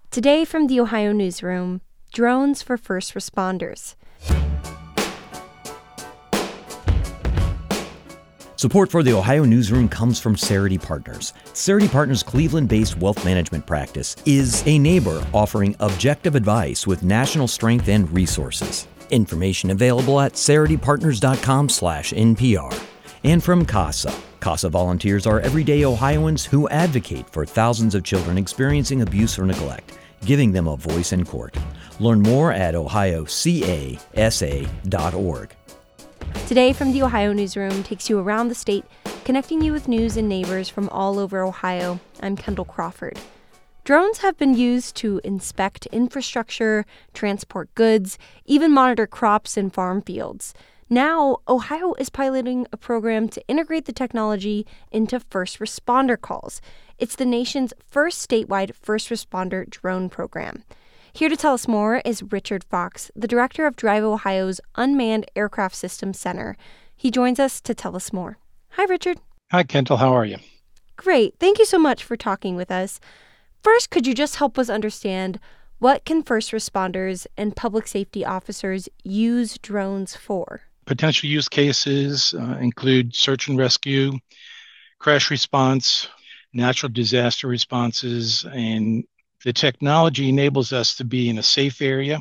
Today from the Ohio Newsroom, drones for first responders. Support for the Ohio Newsroom comes from Cerity Partners. Cerity Partners' Cleveland-based wealth management practice is a neighbor offering objective advice with national strength and resources. Information available at ceritypartners.com/NPR. And from CASA. CASA volunteers are everyday Ohioans who advocate for thousands of children experiencing abuse or neglect, giving them a voice in court. Learn more at ohiocasa.org. Today from the Ohio Newsroom takes you around the state, connecting you with news and neighbors from all over Ohio. I'm Kendall Crawford. Drones have been used to inspect infrastructure, transport goods, even monitor crops and farm fields. Now, Ohio is piloting a program to integrate the technology into first responder calls. It's the nation's first statewide first responder drone program. Here to tell us more is Richard Fox, the director of Drive Ohio's Unmanned Aircraft Systems Center. He joins us to tell us more. Hi, Richard. Hi, Kendall. How are you? Great. Thank you so much for talking with us. First, could you just help us understand what can first responders and public safety officers use drones for? Potential use cases include search and rescue, crash response, natural disaster responses, and the technology enables us to be in a safe area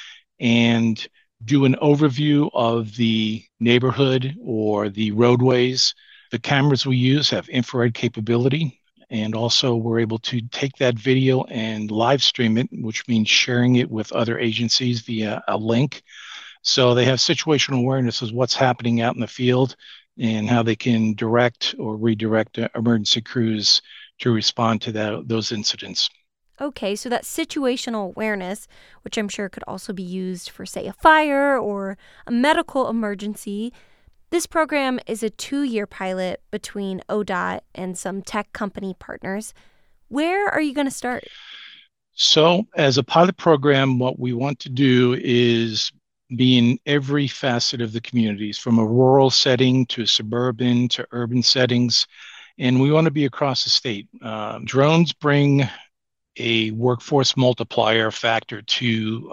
and do an overview of the neighborhood or the roadways. The cameras we use have infrared capability, and also we're able to take that video and live stream it, which means sharing it with other agencies via a link. So they have situational awareness of what's happening out in the field and how they can direct or redirect emergency crews to respond to those incidents. Okay, so that situational awareness, which I'm sure could also be used for, say, a fire or a medical emergency. This program is a 2-year pilot between ODOT and some tech company partners. Where are you going to start? So as a pilot program, what we want to do is be in every facet of the communities, from a rural setting to suburban to urban settings, and we want to be across the state. Drones bring a workforce multiplier factor to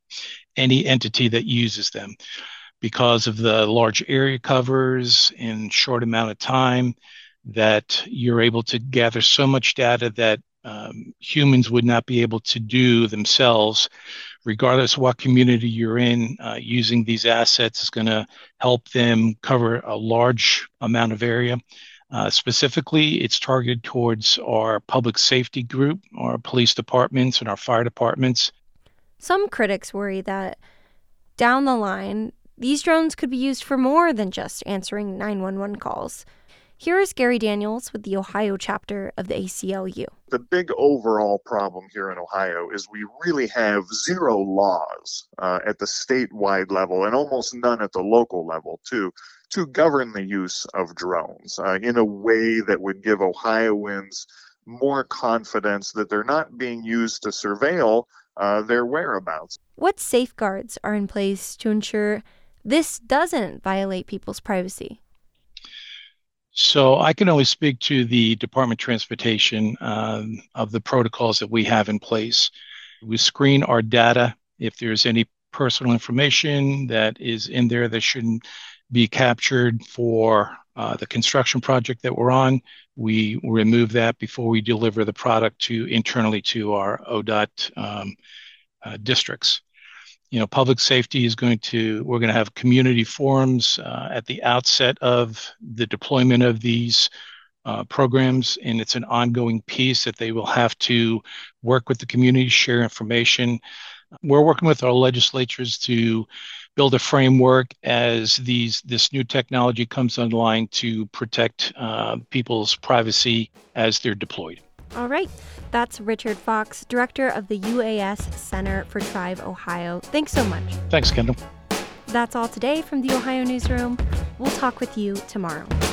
any entity that uses them because of the large area covers in short amount of time, that you're able to gather so much data that humans would not be able to do themselves. Regardless of what community you're in, using these assets is going to help them cover a large amount of area. Specifically, it's targeted towards our public safety group, our police departments, and our fire departments. Some critics worry that down the line, these drones could be used for more than just answering 911 calls. Here is Gary Daniels with the Ohio chapter of the ACLU. The big overall problem here in Ohio is we really have zero laws at the statewide level and almost none at the local level, too, to govern the use of drones in a way that would give Ohioans more confidence that they're not being used to surveil their whereabouts. What safeguards are in place to ensure this doesn't violate people's privacy? So I can only speak to the Department of Transportation of the protocols that we have in place. We screen our data. If there's any personal information that is in there that shouldn't be captured for the construction project that we're on, we remove that before we deliver the product internally to our ODOT districts. Public safety we're going to have community forums at the outset of the deployment of these programs, and it's an ongoing piece that they will have to work with the community, share information. We're working with our legislatures to build a framework as this new technology comes online to protect people's privacy as they're deployed. All right. That's Richard Fox, director of the UAS Center for Drive Ohio. Thanks so much. Thanks, Kendall. That's all today from the Ohio Newsroom. We'll talk with you tomorrow.